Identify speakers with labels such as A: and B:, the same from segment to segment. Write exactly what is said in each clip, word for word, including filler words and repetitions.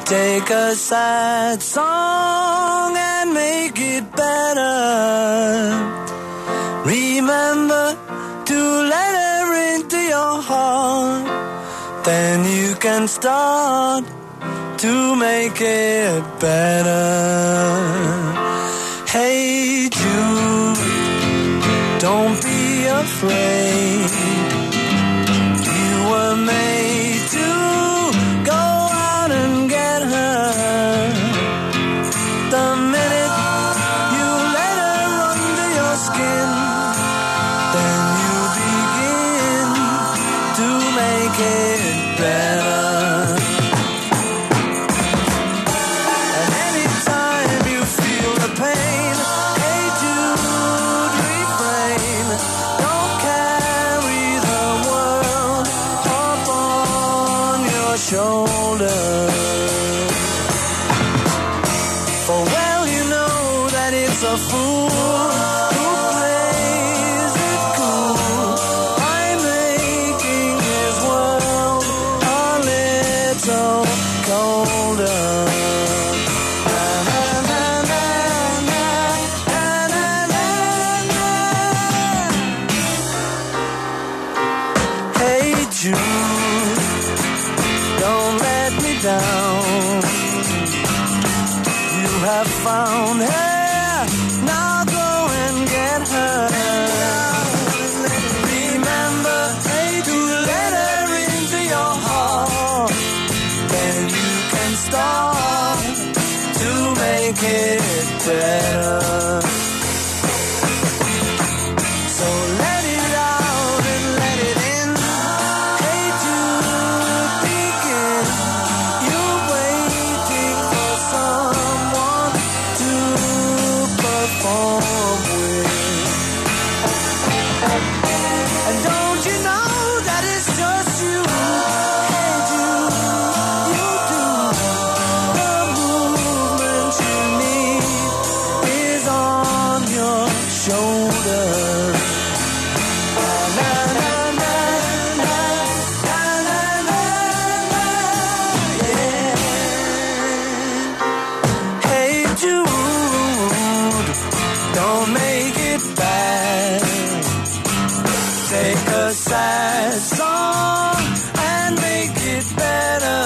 A: Take a sad song and make it better. Remember to let her into your heart. Then you can start to make it better. Hey Jude, don't be afraid. You were made to go out and get her. The minute you let her under your skin, then you begin to make it better. And anytime you feel the pain, hey Jude, refrain. Don't carry the world up on your shoulders. For well you know that it's a fool who plays it cool by making his world a little colder. Na, na, na, na, na, na, na, na. Hey Jude, don't let me down. You have found her, now go and get her. Remember to let her into your heart. Then you can start to make it better. So let it out and let it in. Hey Jude, begin. You're waiting for someone to perform with. And don't you know that it's just you? Hey Jude, you do. The movement you need is on your shoulders. Na, na, na, na, na, na, na, na, yeah. Hey Jude, don't make it bad. Take a sad song and make it better.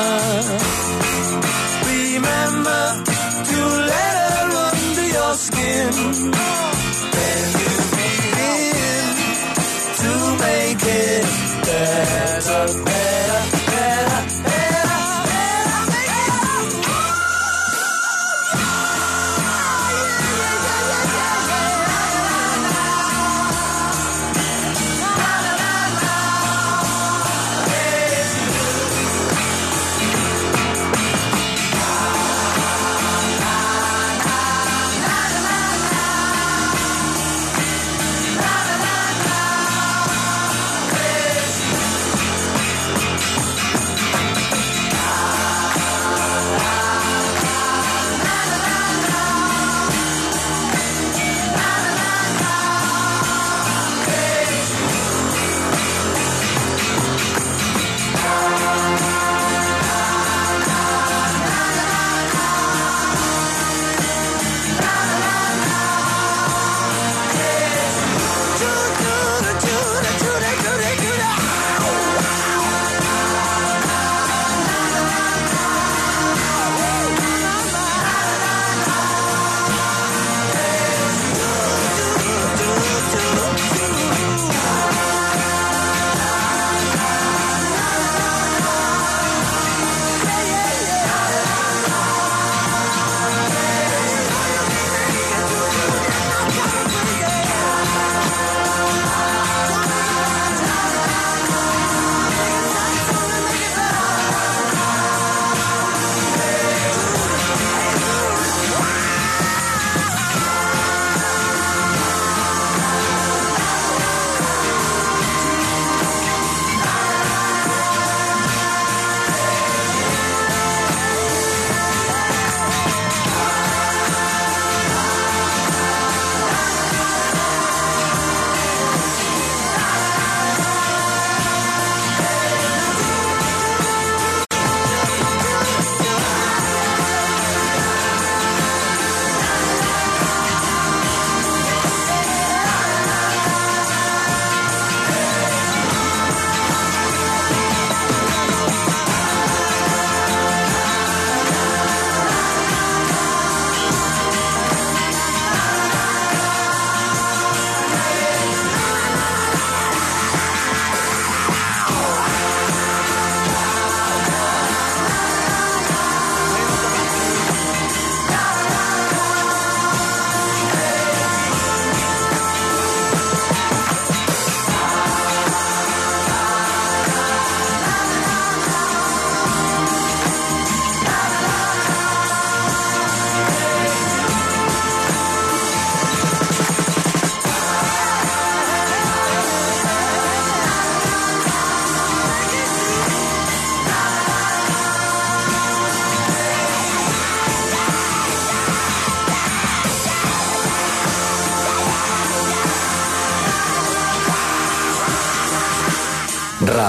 A: Remember to let her under your skin. Then you begin to make it better, better, better, better, better, make it.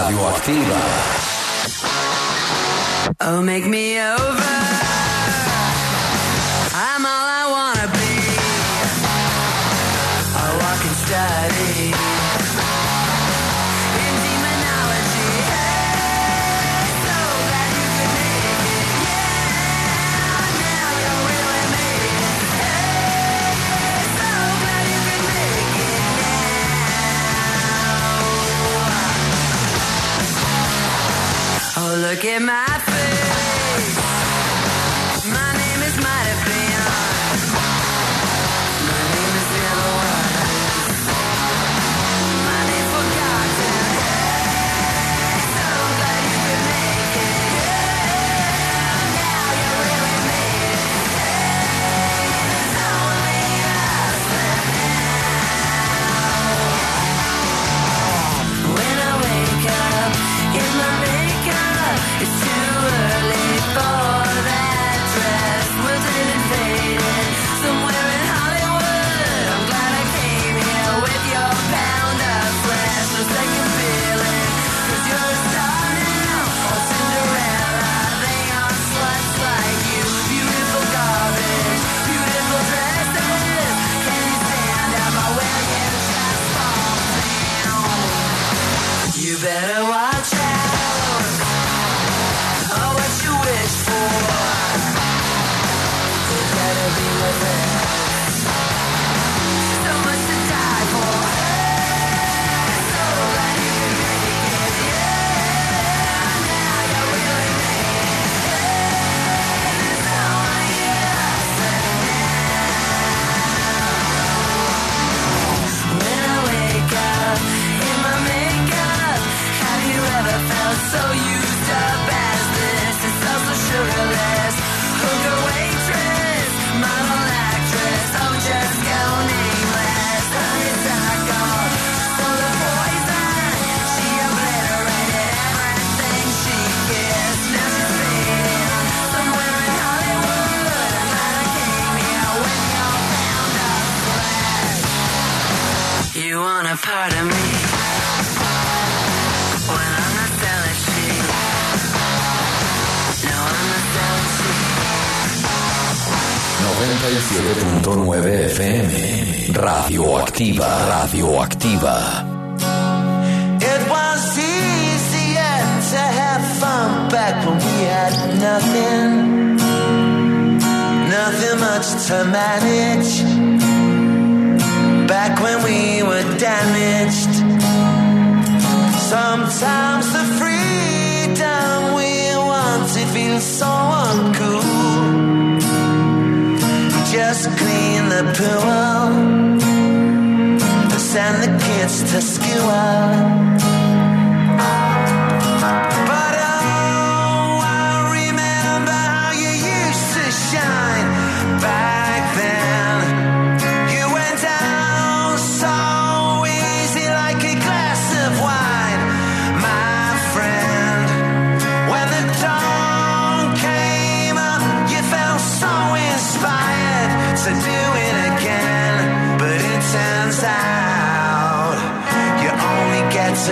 B: Radioactiva.
A: Oh, make me over. I'm all I wanna be. A walking study in demonology. Hey, so glad you could make it. Yeah, now you really made it. Hey, so glad you could make it now. Oh, look at my face. My name is Might Have Been. My name is Never Was. My name forgotten. Hey, so glad you could make it. Yeah, now you really made it. Hey, there's only us left now. When I wake up in my makeup, it's too early for that dress. Wilted and faded, somewhere in Hollywood. I'm glad I came here with your pound of flesh. No second feeling, 'cause you're a star now. Oh, Cinderella, they are sluts like you. Beautiful garbage, beautiful dresses. Can you stand up or will you just fall down? You better watch out. Oh, what you wish for. It better be worth it. So much to die for. Hey, so glad you could make it. Yeah, now you really made it. Hey, there's only us left now. When I wake up in my makeup, have you ever felt so used up as this? It's also sugarless. Hooker waitress, model actress, oh just go nameless. Honeysuckle, full of poison. She obliterated everything she kissed. Now she's fading somewhere in Hollywood. I'm glad I came here with your pound of flesh. You want a part of me when I'm not selling shit. No, I'm not selling shit.
B: noventa y siete punto nueve F M. Radioactiva. Radioactiva.
C: It was easier to have fun back when we had nothing, nothing much to manage. Back when we were damaged. Sometimes the freedom we wanted feels so uncool. Just clean the pool, send the kids to school. But oh, I remember how you used to shine back then. You went down so easy like a glass of wine, my friend. When the dawn came up, you felt so inspired to do it again. But it turns out you only get to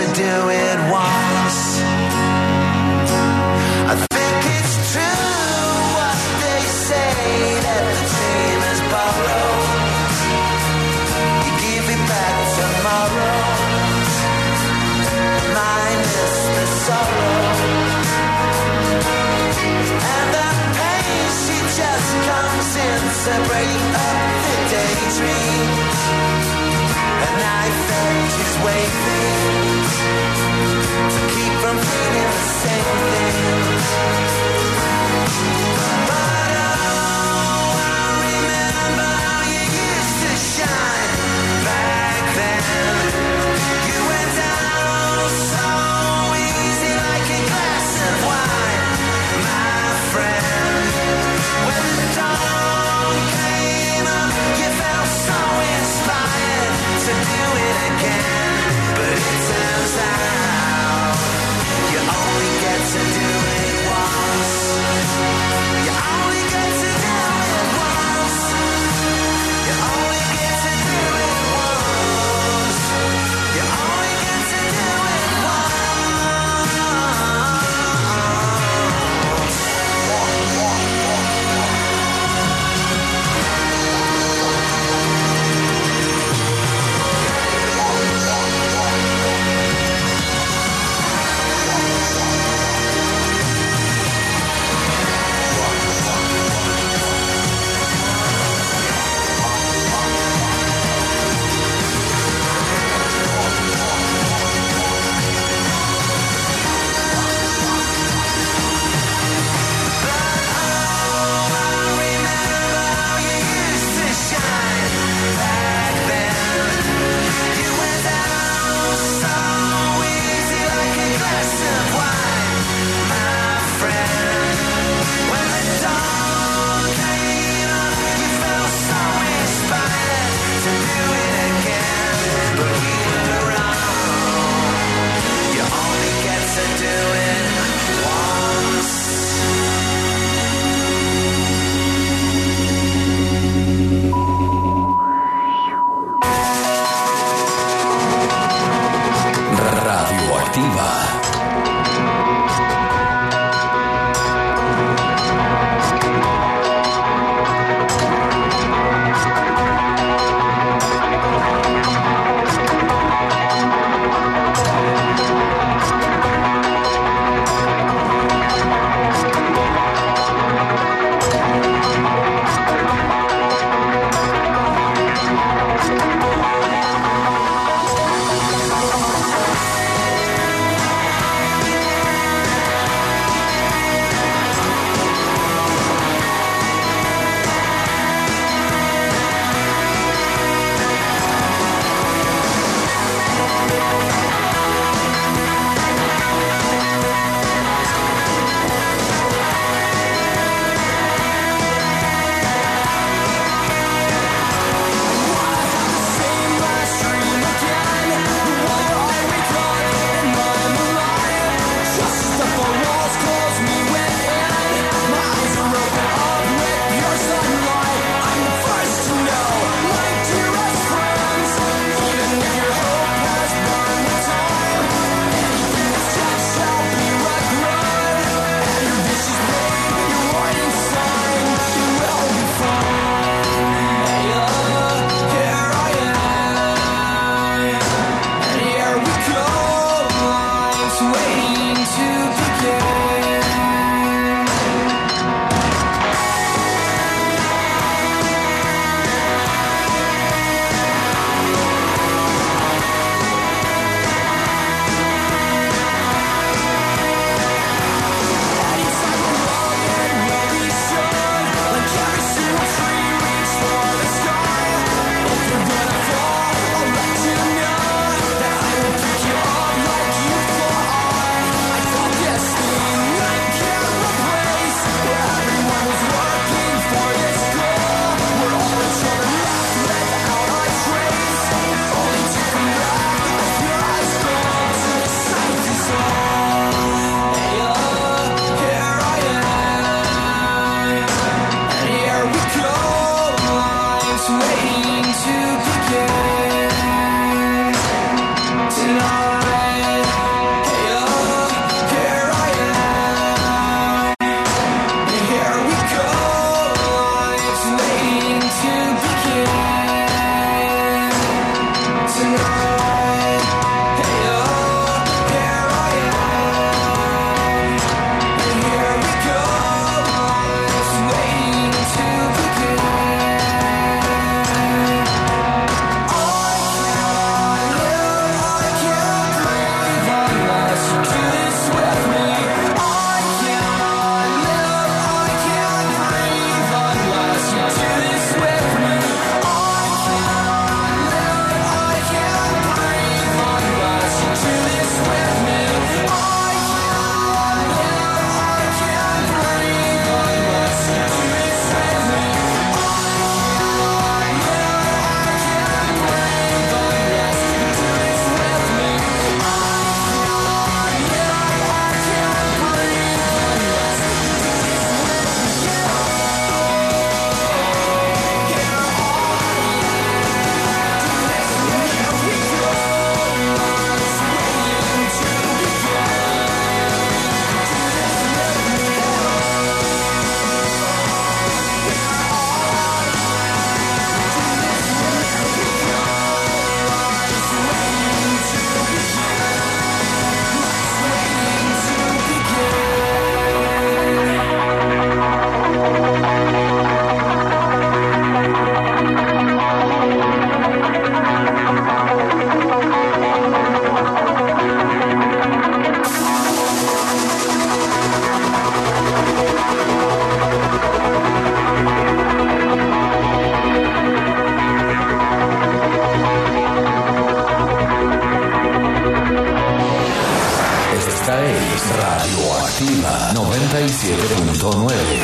B: siete punto nueve.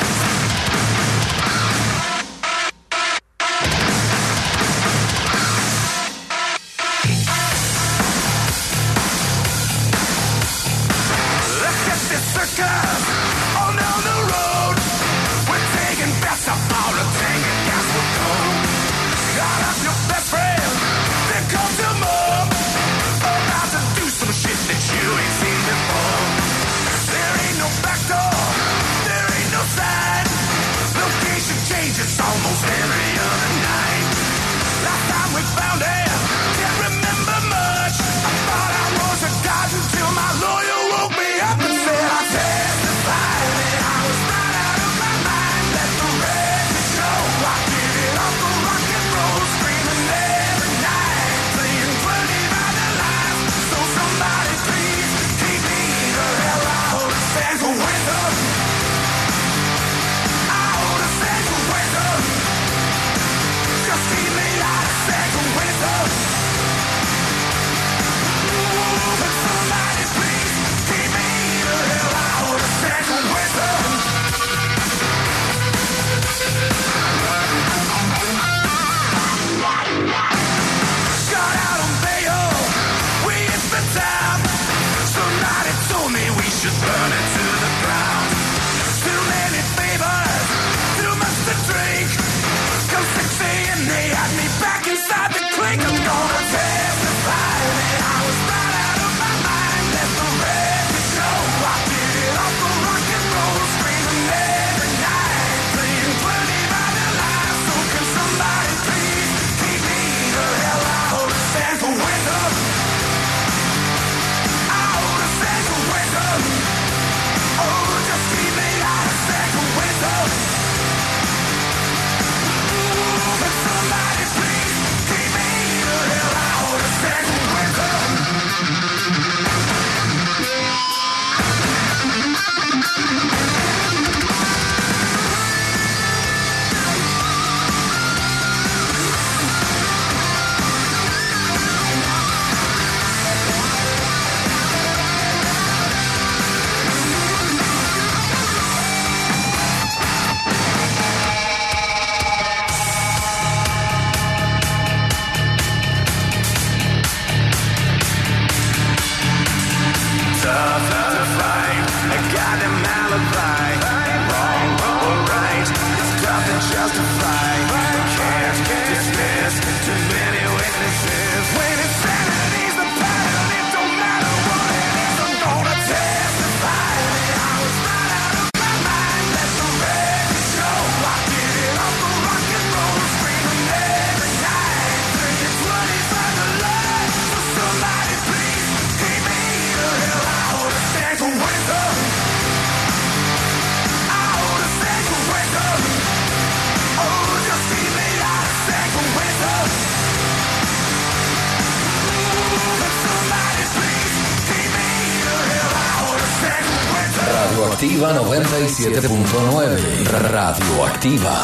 B: Radioactiva noventa y siete punto nueve. Radioactiva.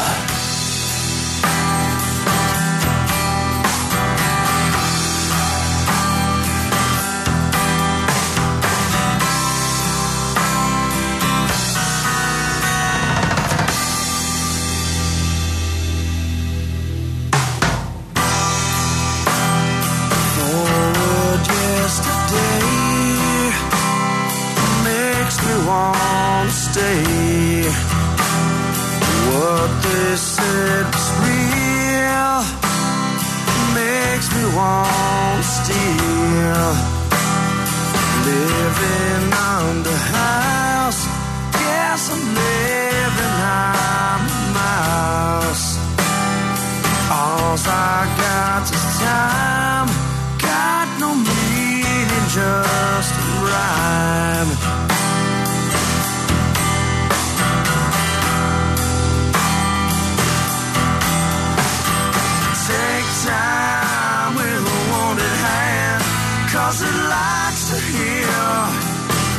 C: Stay. What they said was real makes me want to steal. Living under house, guess I'm living I'm a mouse. All I got is time, got no meaning, just a rhyme. Time with a wanted hand, cause it likes to hear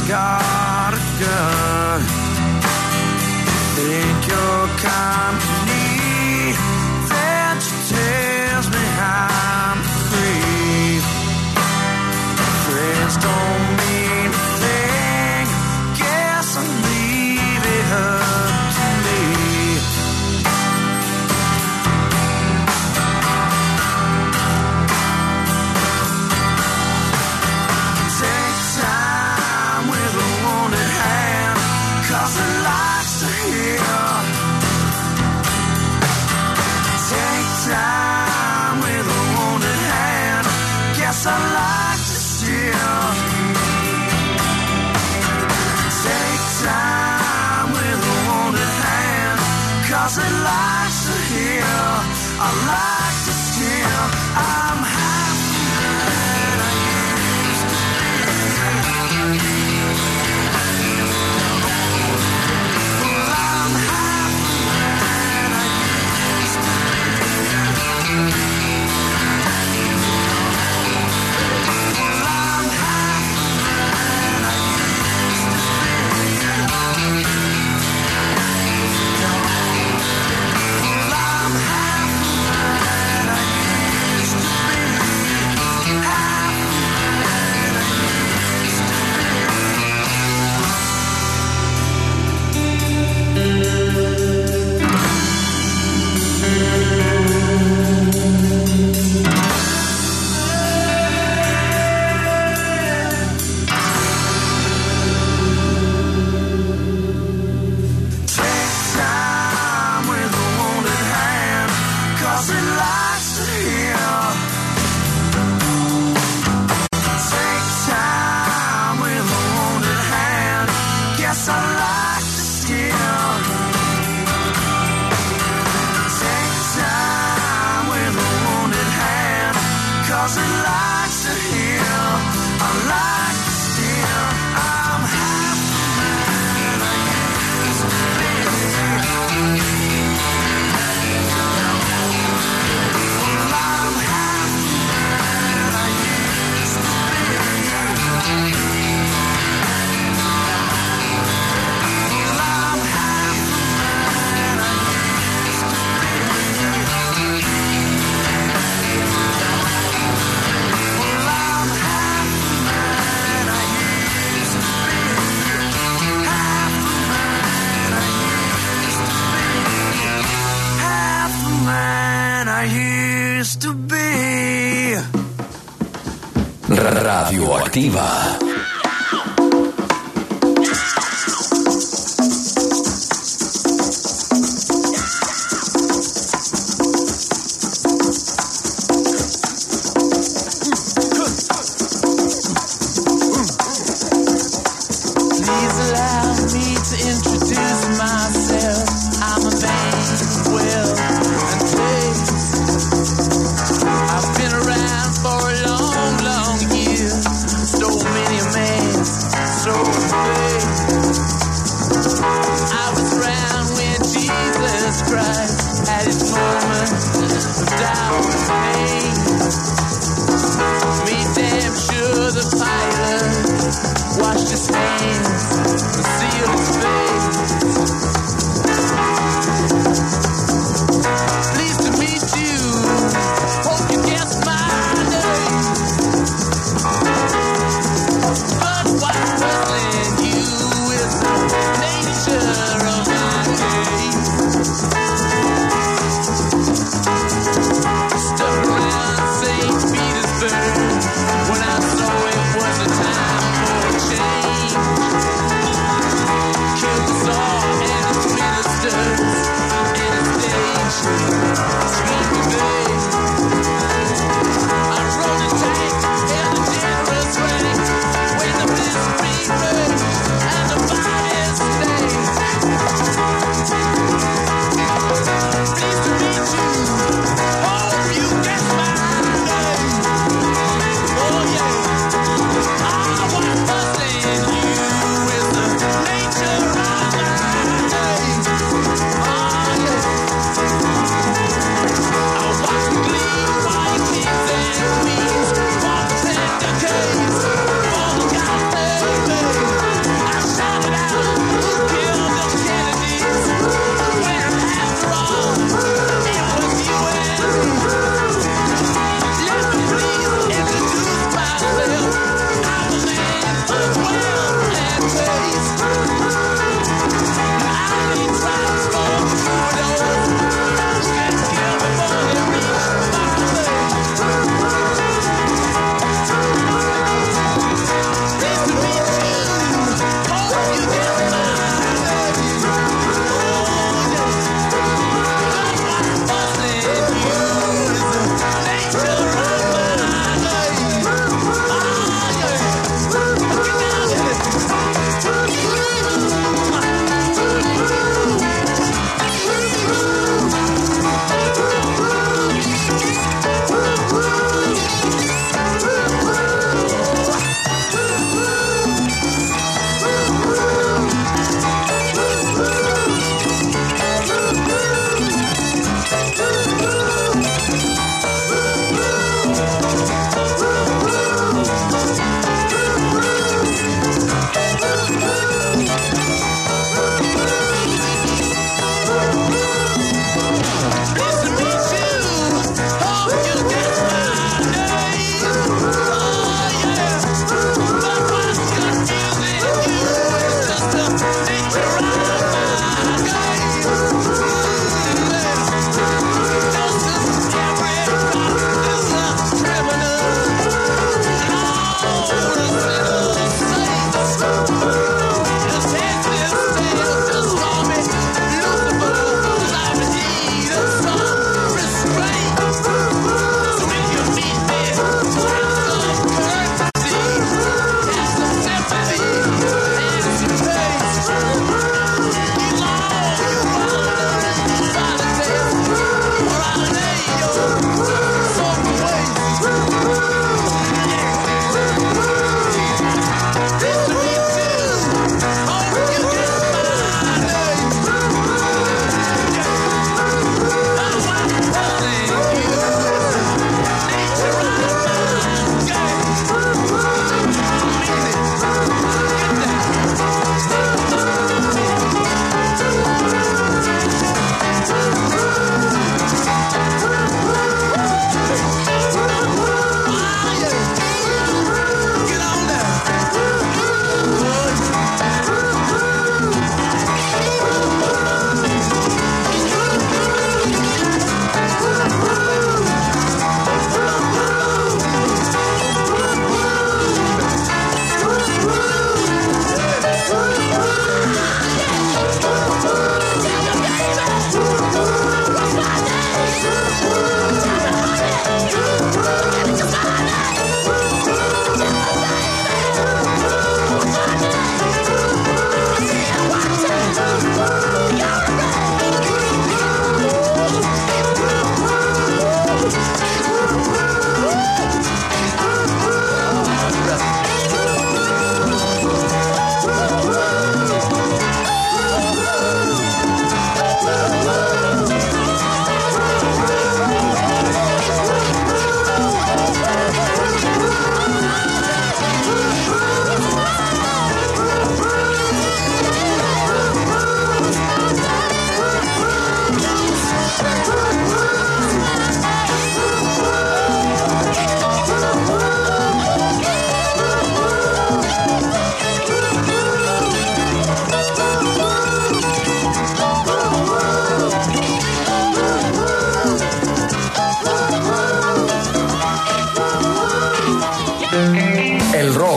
C: got a gun. Think your company that tells me I'm free. Friends don't mean a thing. Guess I'll leave it up to me. Take time with a wounded hand, 'cause it likes to heal. Take time with a wounded hand. Guess I like to steal. Take time with a wounded hand, 'cause it likes to heal. I like to steal. I'm half the man I used to be. Well, I'm half the man I used to be. Well, I'm half the man I used to be. Well, I'm half the man I used to be. Half the man I used to Take time with a wounded hand, 'cause it likes to heal. Take time with a wounded hand. Guess I like to steal. Take time with a wounded hand, 'cause it likes to heal. I like to steal. I'm half the man I used to be. Well, I'm half the man I used to be. Well, I'm half the man I used to be. Well, I'm half the man I used to be. Half the man I used to be. Half the man I used to be.
B: Radioactiva.
D: Please allow me to introduce myself. I'm a man of wealth and taste. I've been around for a long, long year. Stole many a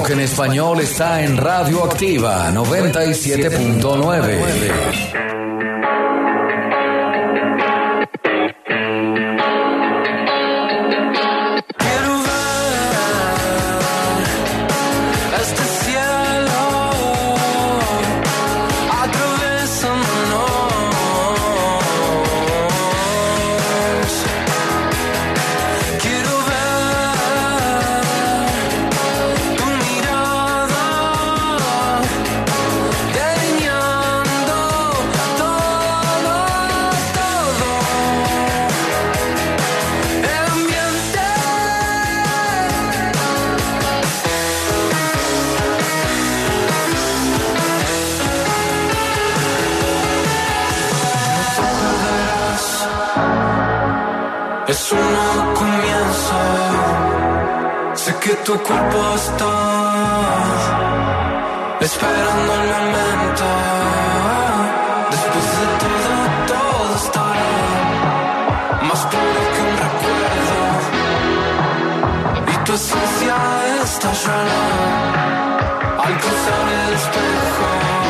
B: rock en español está en Radio Activa noventa y siete punto nueve.
E: Es un nuevo comienzo. Sé que tu cuerpo está esperando el momento. Después de todo, todo estará más puro que un recuerdo. Y tu esencia estallará al cruzar el espejo.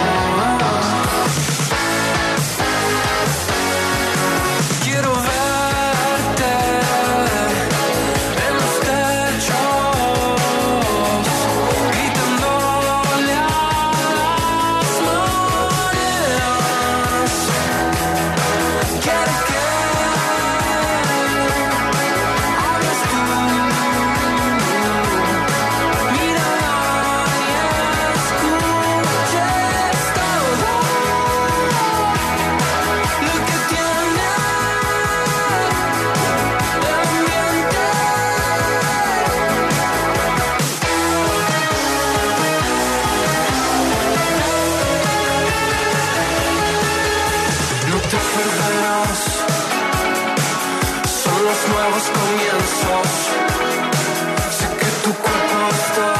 E: Comienzos. Sé que tu cuerpo está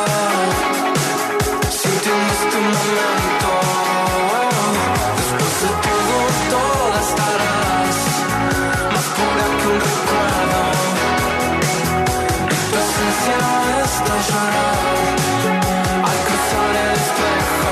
E: sintiendo este momento. Después de todo, toda estarás más pura que un recuerdo. Y tu esencia estallará al cruzar el espejo.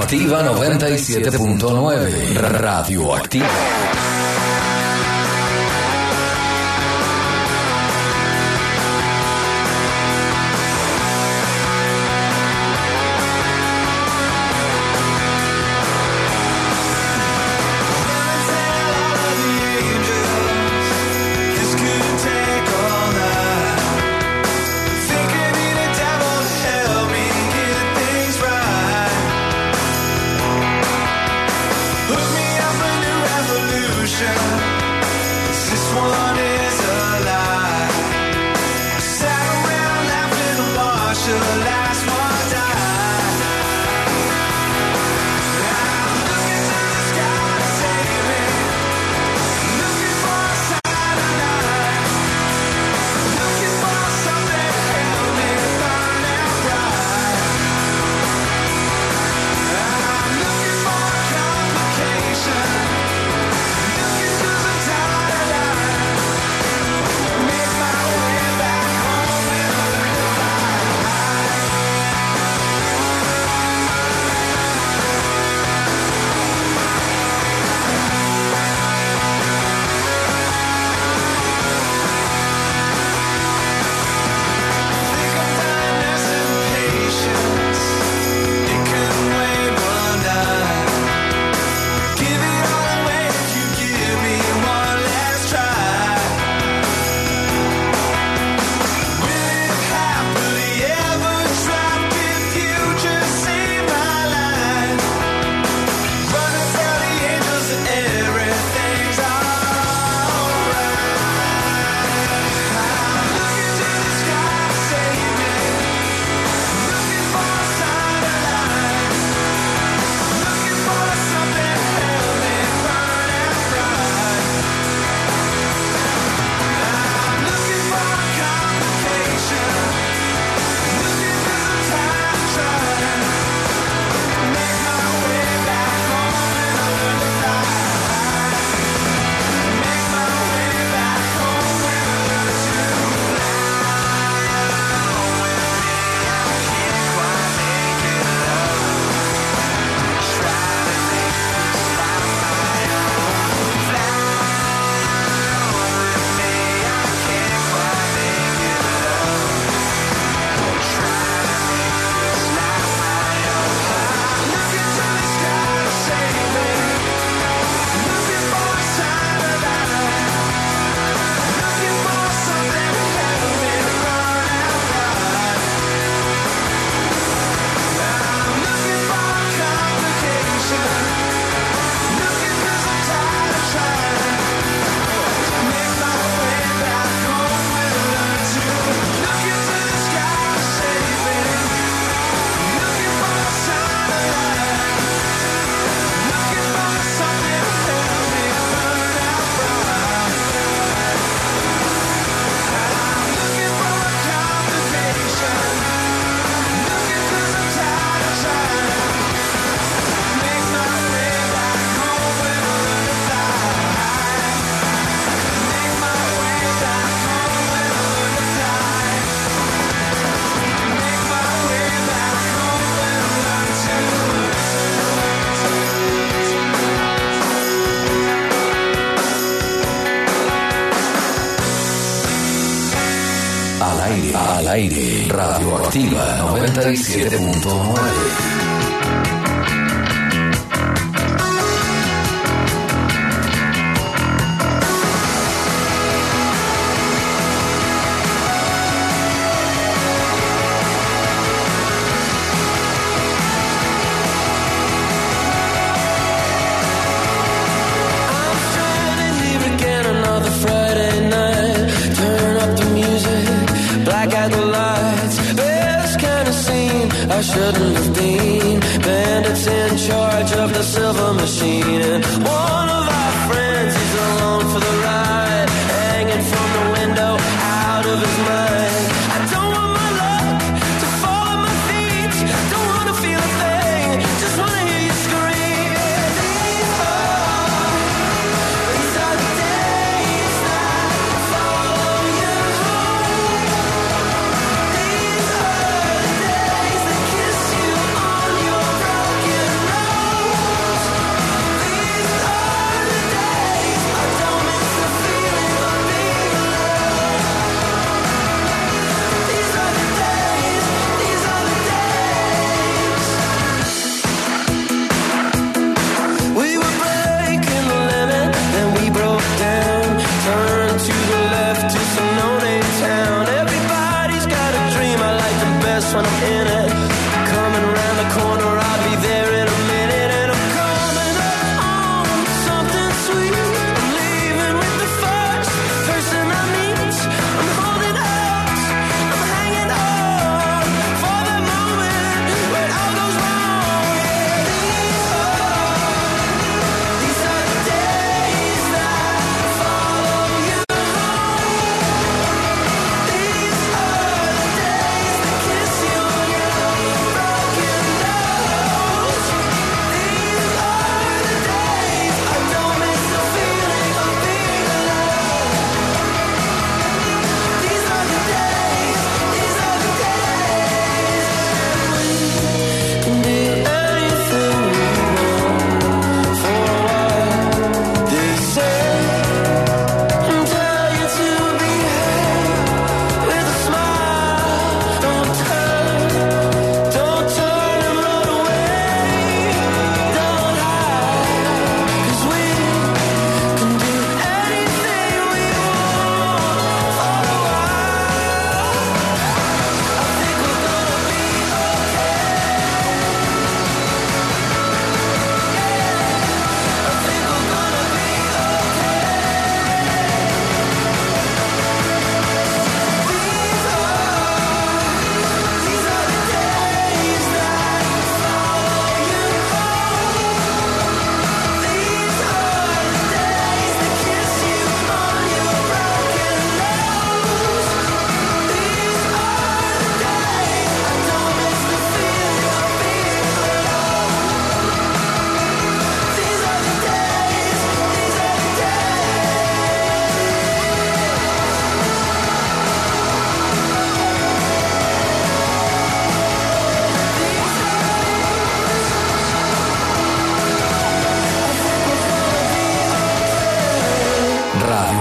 B: Activa noventa y siete punto nueve. Radioactiva. Al aire, al aire, Radioactiva noventa y siete punto nueve.
F: I shouldn't have been. Bandits in charge of the silver machine, and one of our friends, he's alone for the ride, hanging from the window, out of his mind. I don't want my luck to fall at my feet, don't want to feel a thing, just want to hear you scream. These are, these are the days that follow you home. These are the days that kiss you on your broken road.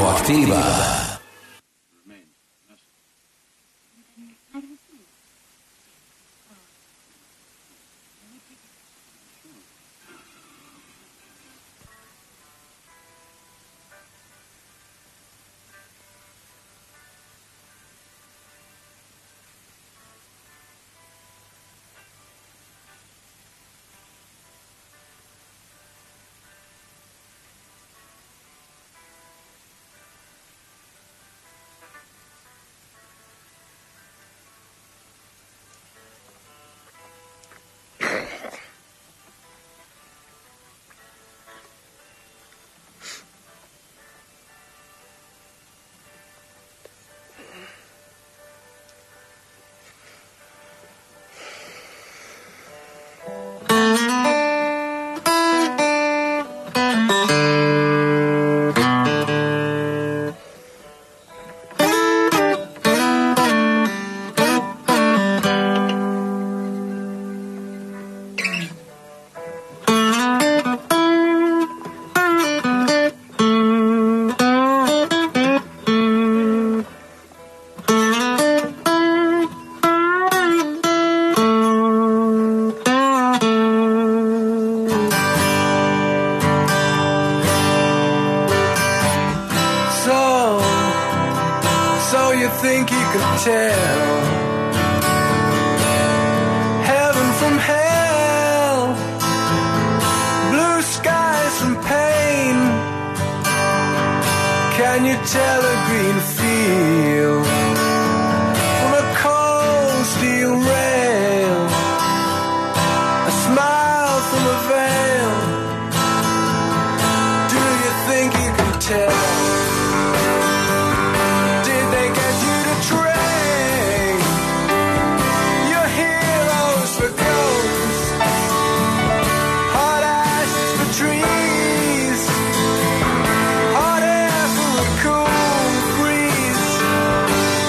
B: Radioactiva.
E: Think you could tell heaven from hell, blue skies from pain. Can you tell a green field from a cold steel rail, a smile from a veil? Do you think you can tell?
C: Trees, hot air for a cool breeze.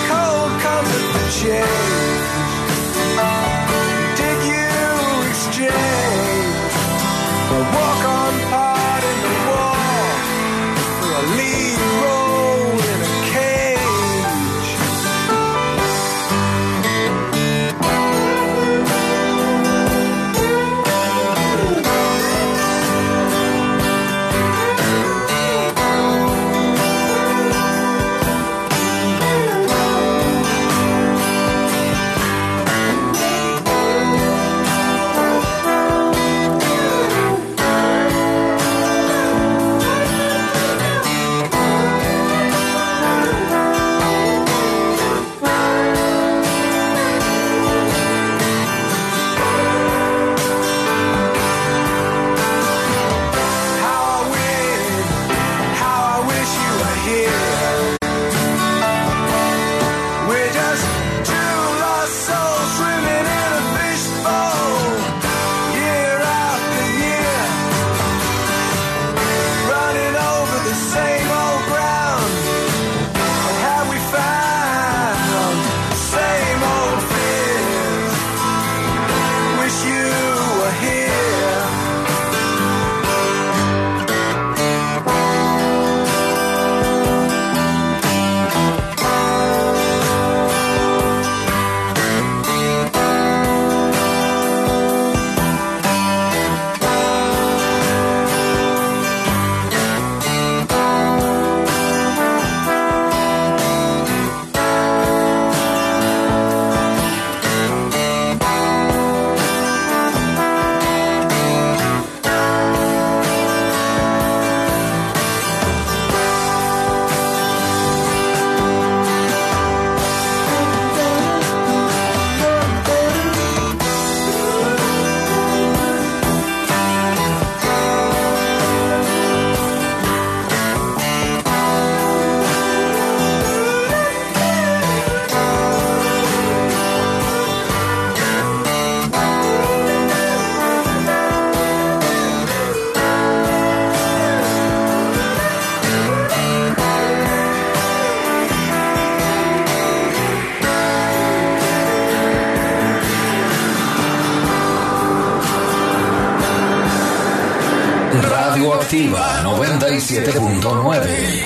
B: Radioactiva noventa y siete punto nueve.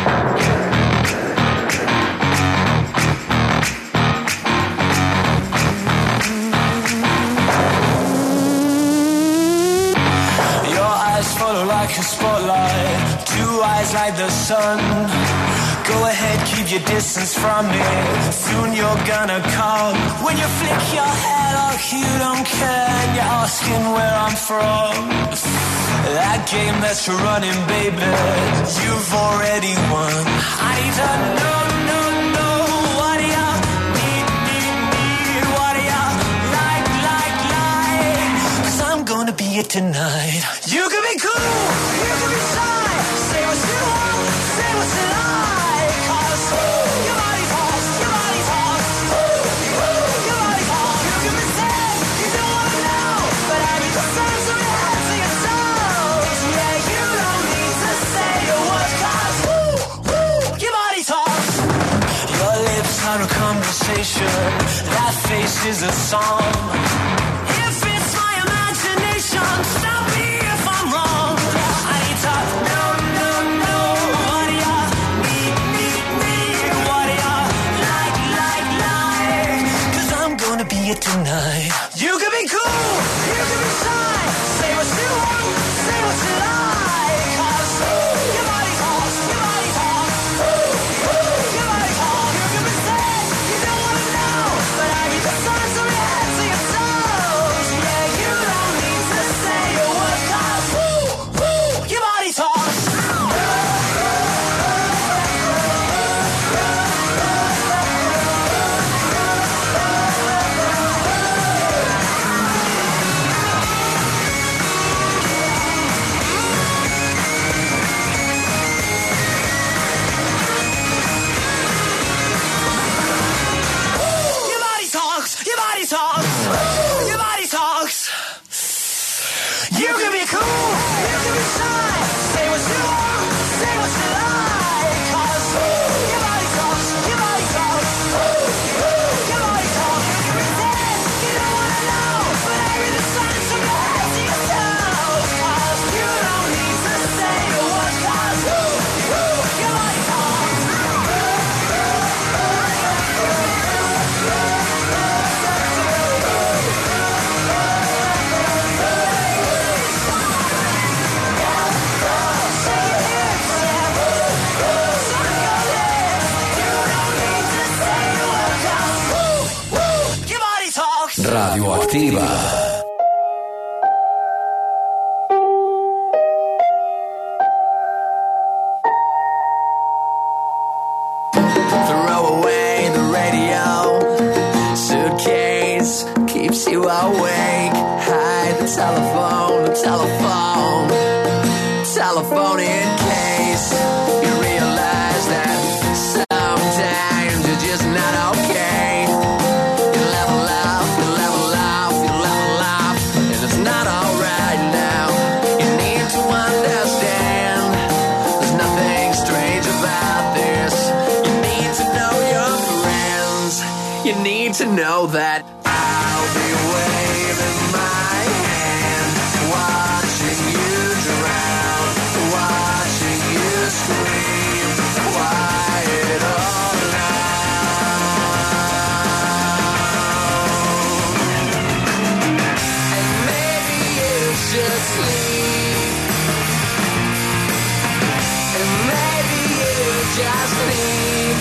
E: Like a spotlight, two eyes like the sun. Go ahead, keep your distance from me. Soon you're gonna come. When you flick your hair like you don't care, and you're asking where I'm from. That game that you're running, baby, you've already won. I need to know, know, know what do you need, need, need? What do you like, like, like? 'Cause I'm gonna be it tonight. You can be cool, you can be shy. Say what you want, say what you like. 'Cause your body talks, your body talks. Your body talks. You can be sad, you don't wanna know, but I need the sense of your head to your toes. Yeah, you don't need to say a word. 'Cause your body talks. Your lips are a conversation. That face is a song. If it's my imagination, stop me if I'm wrong. I need to know, know, know what do you need, need, need? What do you like, like, like? 'Cause I'm gonna be it tonight. You can be cool, you can be shy. Say what you want, say what you like. 'Cause your body talks, your body talks. Your body talks. You can be sad, you don't wanna know, but I need the signs from your head to your toes. Yeah, you don't need to say a word. 'Cause your body talks. Your body talks, your body talks, your body talks. You can be cool, you can be shy. Say what you want, say what you like. 'Cause your body talks, your body talks. Your body talks. You can be dead, you don't wanna know, but I read the signs from your head to your toes. 'Cause you don't need to say a word. 'Cause your body talks. Your body talks.
B: Radioactiva.
E: Throw away the radio. Suitcase keeps you awake. Hide the telephone, the telephone, telephone in case you realize that sometimes you're just not okay. You level up, you level up, you level up, and it's not alright now. You need to understand there's nothing strange about this. You need to know your friends. You need to know that I'll be waving my hand, watching you drown, watching you scream, quiet all alone. And maybe you should sleep, and maybe you just need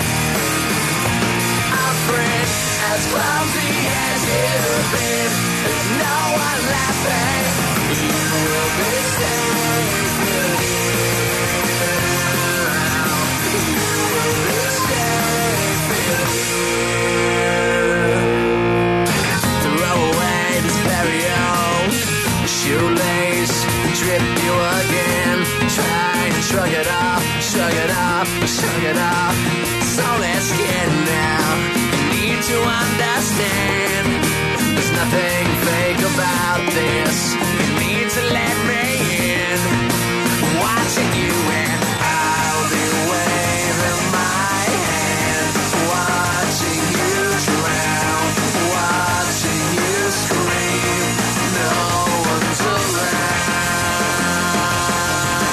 E: a friend as clumsy as you've been. There's no one laughing. You will be safe with you. You will be safe with you. Throw away this burial. Shoelace trip you again. Try and shrug it off, shrug it off, shrug it off. It's only skin now. You need to understand there's nothing fake about this. You need to let me in. Watching you and I'll be waving my hand, watching you drown, watching you scream. No one's around.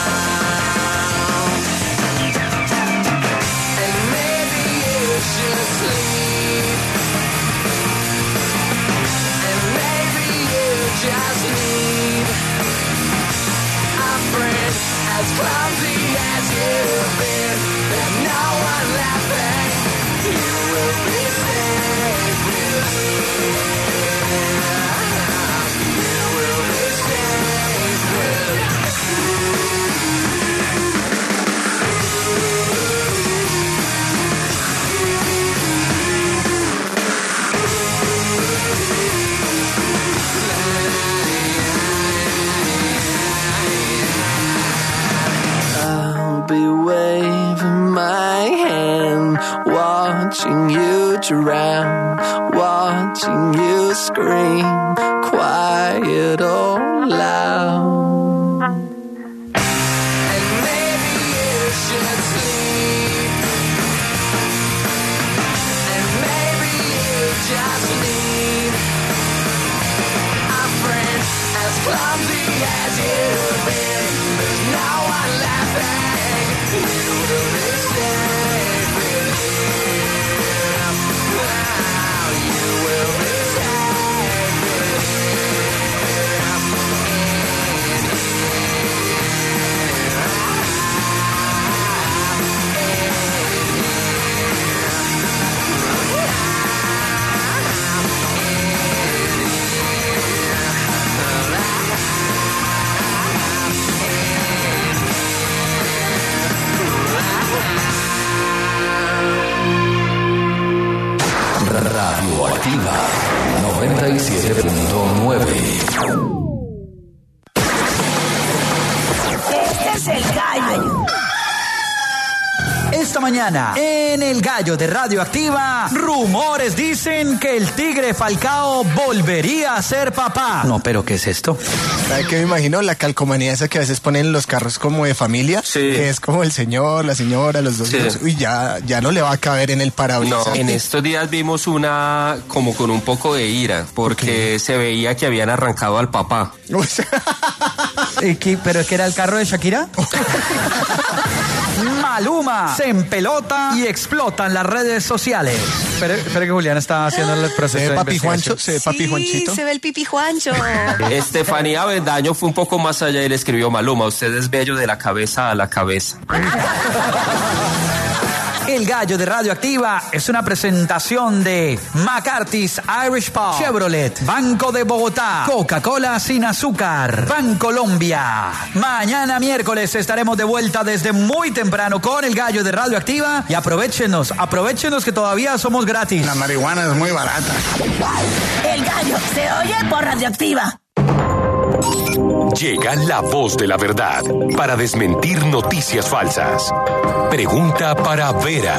F: watching you drown, watching you scream, quiet or loud. And maybe you should sleep, and maybe you just need a friend as clumsy as you've been. There's no one laughing, you will be safe with him. Now you will be safe with him.
B: Radioactiva noventa y siete punto nueve.
G: Este es el gallo. Esta mañana, en el gallo de Radioactiva, rumores dicen que el Tigre Falcao volvería a ser papá. No, pero ¿qué es esto?
H: ¿Sabe qué me imagino? La calcomanía esa que a veces ponen en los carros como de familia,
I: sí,
H: que es como el señor, la señora, los dos
I: sí,
H: hijos. Uy, ya, ya no le va a caber en el parabrisas.
I: No, en estos días vimos una como con un poco de ira, porque okay, se veía que habían arrancado al papá.
G: ¿Pero es que era el carro de Shakira? Maluma se empelota y explota en las redes sociales. Espera, espera que Julián está haciendo el proceso
H: ¿Se ve
G: de
H: papi
G: investigación.
H: Juancho? ¿Se ve papi
J: sí,
H: Juanchito?
J: Se ve el pipi Juancho.
I: Estefanía Bendaño fue un poco más allá y le escribió: Maluma, usted es bello de la cabeza a la cabeza.
G: El gallo de Radioactiva es una presentación de McCarthy's Irish Pub, Chevrolet, Banco de Bogotá, Coca-Cola sin azúcar, Bancolombia. Mañana miércoles estaremos de vuelta desde muy temprano con el gallo de Radioactiva y aprovéchenos, aprovéchenos que todavía somos gratis.
H: La marihuana es muy barata.
G: El gallo se oye por Radioactiva.
K: Llega la voz de la verdad para desmentir noticias falsas. Pregunta para Vera.